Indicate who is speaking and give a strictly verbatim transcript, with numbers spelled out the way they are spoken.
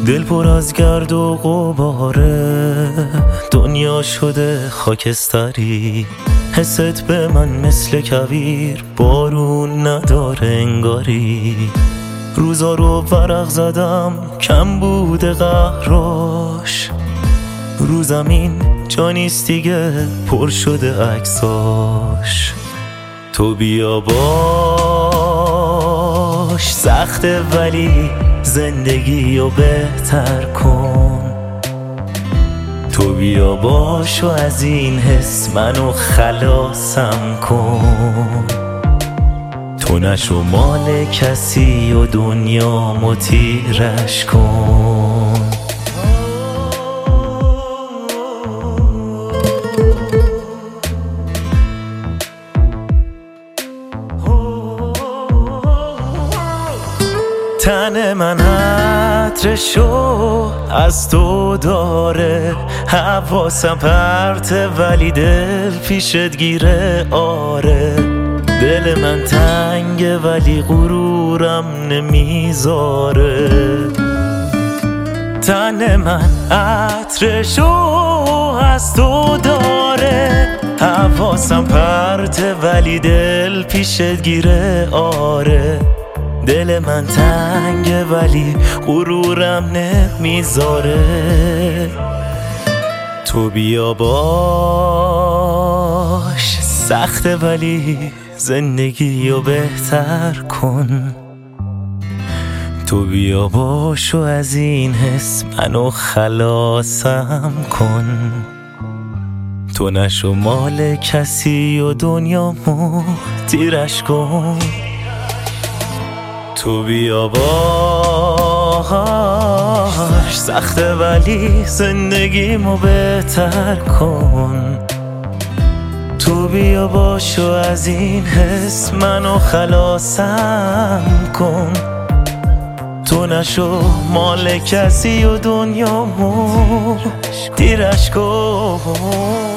Speaker 1: دل پر از گرد و غباره، دنیا شده خاکستری. حست به من مثل کویر، بارون نداره انگاری. روزا رو ورق زدم کم بوده قهراش، رو زمین جا نیست دیگه پر شده عکساش. تو بیا باش سخته ولی زندگی رو بهتر کن. تو بیا باش و از این حس منو خلاصم کن. تو نشو مال کسی و دنیا متیرش کن. تن من عطرشو از تو داره، حواسم پرته ولی دل پیشت گیره. آره دل من تنگه ولی غرورم نمیذاره. تن من عطرشو از تو داره، حواسم پرته ولی دل پیشت گیره. آره دل من تنگه ولی غرورم نمیذاره. تو بیا باش سخته ولی زندگی رو بهتر کن. تو بیا باش و از این حس منو خلاصم کن. تو نشو مال کسی و دنیامو تیرش کن. تو بیا باش سخته ولی زندگیمو بهتر کن. تو بیا باش و از این حس منو خلاصم کن. تو نشو مال کسی و دنیامو تیرش کن.